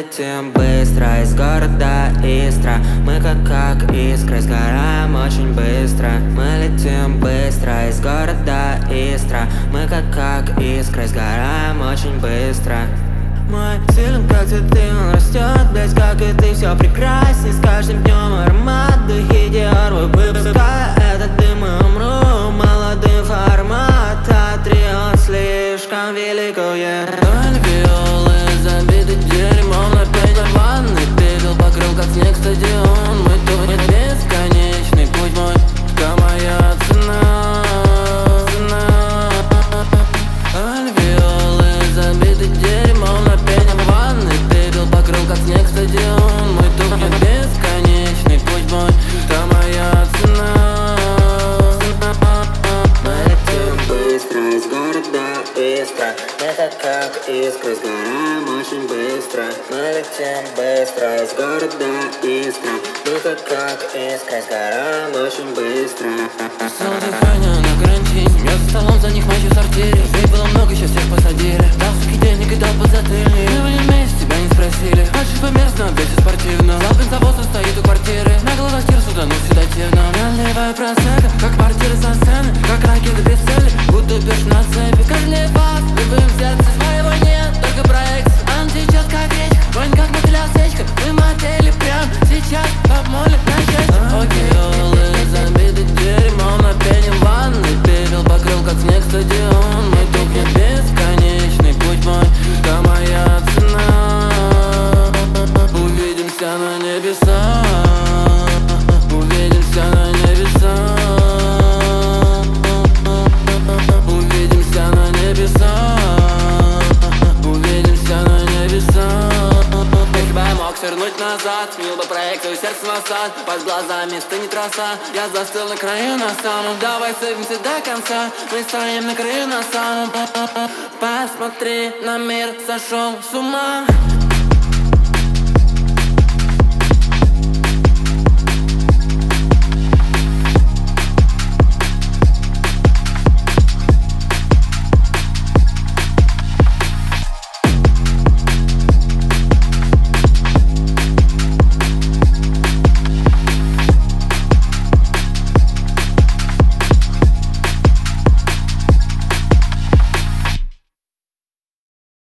летим быстро из города Истра. Мы как искры, сгораем очень быстро. Мы летим быстро из города Истра. Мы как искры, сгораем очень быстро. Мой силен как цветы, он растет, блять, как и ты, все прекрасней. С каждым днем аромат духи Диор, выпуская этот дым и умру. Молодым формат, он слишком великое. Альвеолы забиты дерьмом, на пене ванны пепел покрыл как снег стадион. Мой тур бесконечный путь мой, это моя цена. Альвеолы забиты дерьмом, на пене ванны пепел покрыл как снег стадион. Мой тур бесконечный путь мой, это моя цена. Мы летим быстро из города Истра. Мы как искры, сгораем очень быстро. Мы летим быстро из города Истра. Мы как искры, сгораем очень быстро. Стало дыхание на карантине, я за столом, за них матчи в сортире. Людей было много, сейчас всех посадили. Дал суки денег и дал подзатыльник. Мы были вместе, тебя не спросили. Дальше померзно, опять спортивно. Зал бензовоза стоит у квартиры. На глазах тир судану седативно. Наливаю просека, как квартиры со сцены. Как ракеты без цели, будто бежь на цепи. Как для вас, любым сердце своего нет, только проекция. Он течет как речка, вонь как мотыля свечка. Мы мотели прям сейчас, помолим на счастье. Океолы забиты дерьмом, на пене ванны пепел покрыл как снег стадион. Мой дух не бесконечный путь мой, это моя цена. Увидимся на небесах, увидимся на небесах. Увидимся на небесах, увидимся на небесах. Если бы я мог свернуть назад, сменил бы проекцию сердца на сад. Под глазами стынет роса, я застыл на краю на самом. Давай сыпемся до конца, мы стоим на краю на самом. Посмотри, на мир сошел с ума.